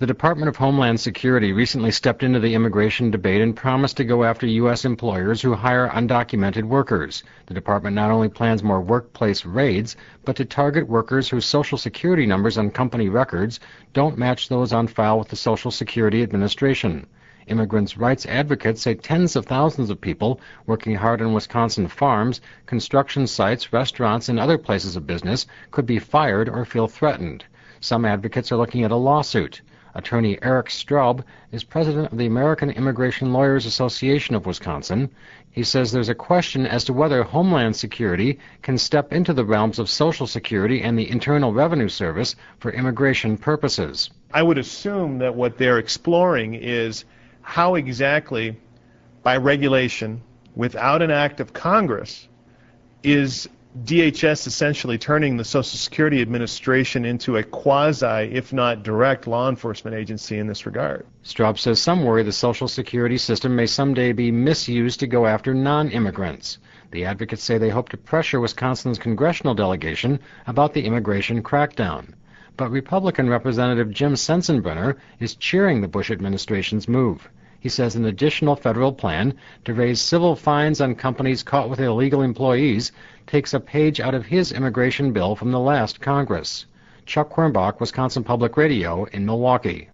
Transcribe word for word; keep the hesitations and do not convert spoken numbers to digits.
The Department of Homeland Security recently stepped into the immigration debate and promised to go after U S employers who hire undocumented workers. The department not only plans more workplace raids, but to target workers whose Social Security numbers on company records don't match those on file with the Social Security Administration. Immigrants' rights advocates say tens of thousands of people working hard on Wisconsin farms, construction sites, restaurants, and other places of business could be fired or feel threatened. Some advocates are looking at a lawsuit. Attorney Eric Straub is president of the American Immigration Lawyers Association of Wisconsin. He says there's a question as to whether Homeland Security can step into the realms of Social Security and the Internal Revenue Service for immigration purposes. I would assume that what they're exploring is how exactly, by regulation, without an act of Congress, is D H S essentially turning the Social Security Administration into a quasi, if not direct, law enforcement agency in this regard. Straub says some worry the Social Security system may someday be misused to go after non-immigrants. The advocates say they hope to pressure Wisconsin's congressional delegation about the immigration crackdown. But Republican Representative Jim Sensenbrenner is cheering the Bush administration's move. He says an additional federal plan to raise civil fines on companies caught with illegal employees takes a page out of his immigration bill from the last Congress. Chuck Quirmbach, Wisconsin Public Radio in Milwaukee.